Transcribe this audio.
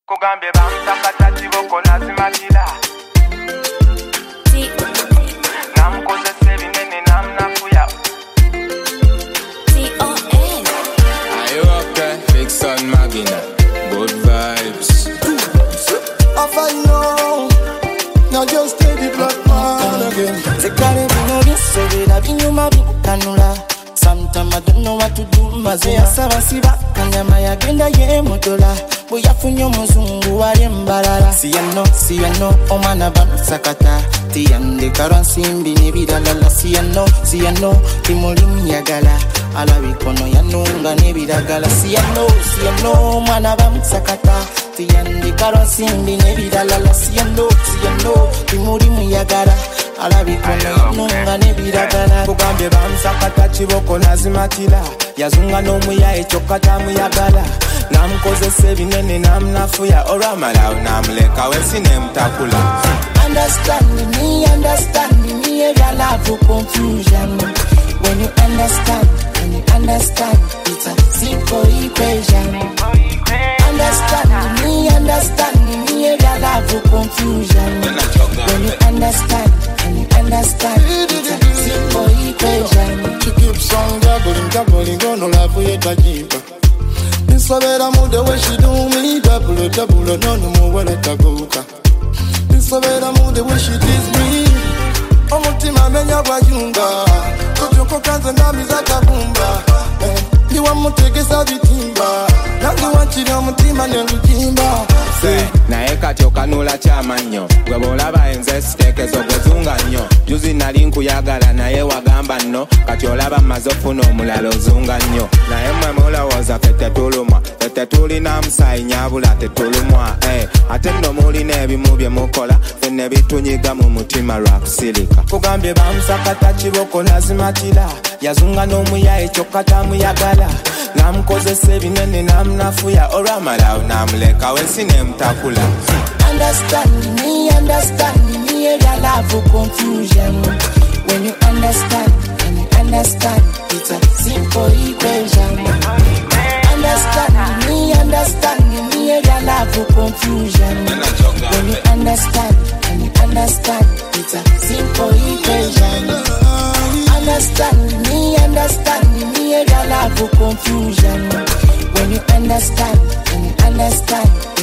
Kugambye bamtakata kiboko nazimatira namkozesa ebinene namnafuya Are you okay? Big Son Magina, good vibes. I find no, now just take the black man again. Se kare bino bisebera binyuma bikanula. Sometimes I don't know what to do. Mazeya sabasiba kanyama yagenda ye modola. Buyafunyo muzungu wali mbalala. Siyano omwana bamusakata. Tiyande karansimbi nebiralala. Siyano timuli myagala. Alabikono yanunga nebiragala. Siyano omwana bamusakata. Tiyande karansimbi nebiralala. Siyano timuli myagala. Alabikono yanunga nebiragala. Kugambye bamusakata kiboko nazimatira yazunga n'omuya ekyokka tamuyagala namukozesa ebinene namnafuya olwamalawo namuleka wensi nemutakula. Understand me, every love confusion. When you understand, it's a simple equation. Understand me, every love confusion. When you understand, it's a simple equation. She keeps on juggling, gonna love you tajiba. Nisabera mude we she do me double, no more wala taguka. Nisabera mude we she tease me. Omutima menya gwayunga. Kujoko kanze ndami za kabumba. Niwa mutegesa bitimba. Nangu wanchira mutima nengujimba. Naye kati okanula kyamannyo gwe bw'olaba enze siteekezo gwezunga nnyo juzi nali nkuyagala naye wagamba nno kati olaba mmaze ofuna omulala ozunga nnyo naye mmwe mulowooza ffe tetulumwa ffe tetulina musaayi nyabula tetulumwa ate nno mulina ebimu bye mukola ffe ne bitunyiga mu mutima lwa kusirika. Kugambye bamusakata kiboko nazimatira yazunga n'omuya ekyokka tamuyagala namukozesa ebinene namnafuya olwamalawo namuleka wensi nemutakula. Understand me, every love confusion. When you understand, it's a simple equation. Understand me, every love confusion. When you understand, it's a simple equation. Understand me, every love confusion. When you understand,